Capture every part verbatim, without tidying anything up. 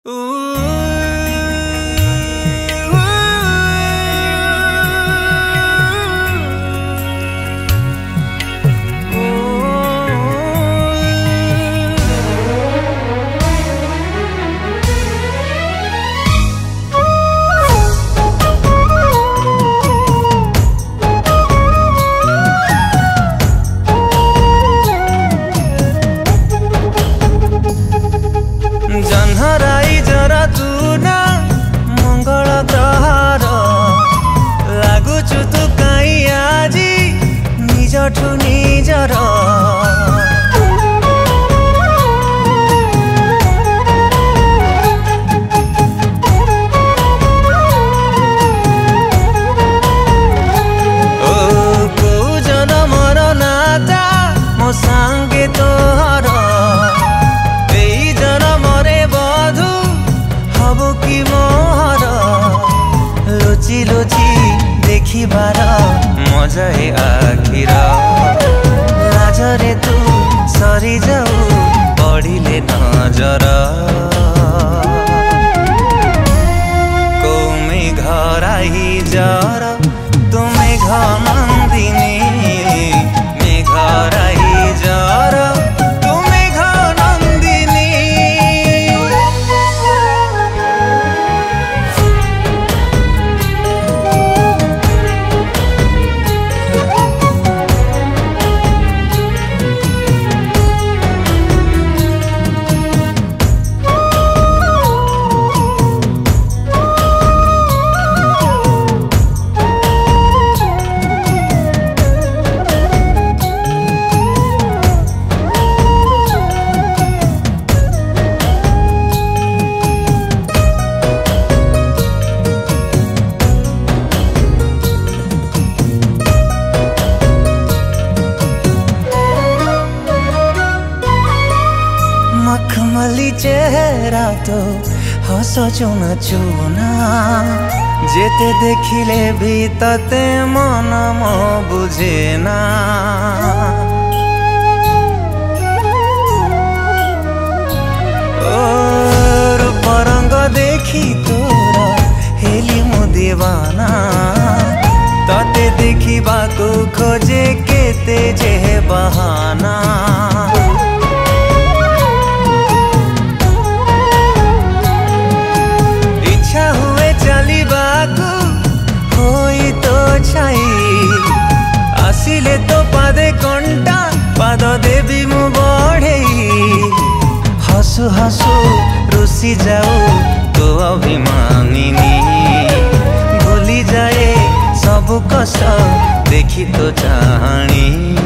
जन्हराई जरा तू ना मंगल ग्रहर लागुचु तू कहीं आजी निजठु निजर ओ को जनमर नाता मो सांगे तोहर लुचि लुचि देखिबार मजा है आखिर लाजरे तू सरी जाऊ पड़िले नजर कौमे घराई जर तुम्हें घनंदिनी में घराई जर मखमली चेहरा तो हस चुना चुना जेते देखिले भी तते मन मो बुझे ना ओ रूप रंग देखी तोरा हेली मु दीवाना तते देखिबा को खोजे केते जे बहाना आसिले तो पादे कंटा पाद देवी मु बढ़े हसु हसु रुसी जाऊ तो अभिमानिनी भूली जाए सब कष्ट देखी तो जानी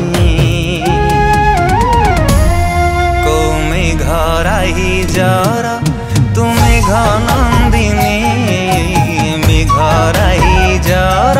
कौमे घराई जर तुम्हें घनंदिनी में घराई जर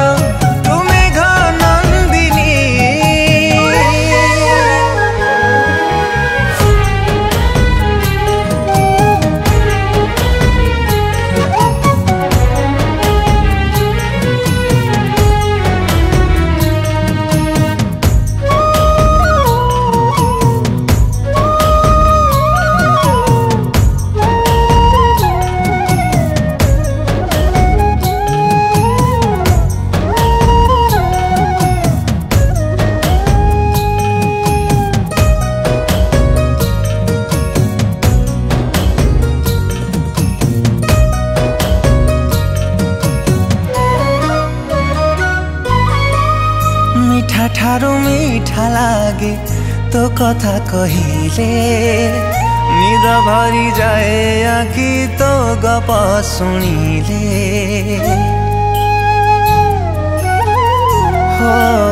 मीठा ठारू मीठा लागे तो कथा कहिले निद भरी जाए आखि तो गप सुनिले हो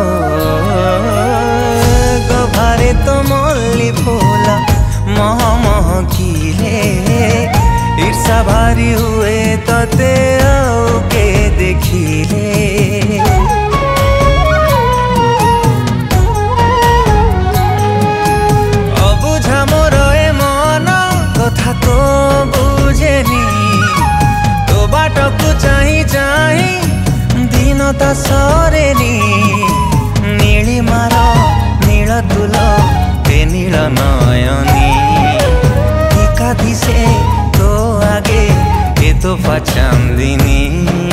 गभारे तो मल्ली फूला मह मह किले ईर्षा भारी हुए तते आउ के देखिले तो बुझेनी तो बाटकु चाही चाही दीनता सरेनी नीली मार नील तुल ए नील नयनी एका दिशे तो आगे तोहफा चांदनी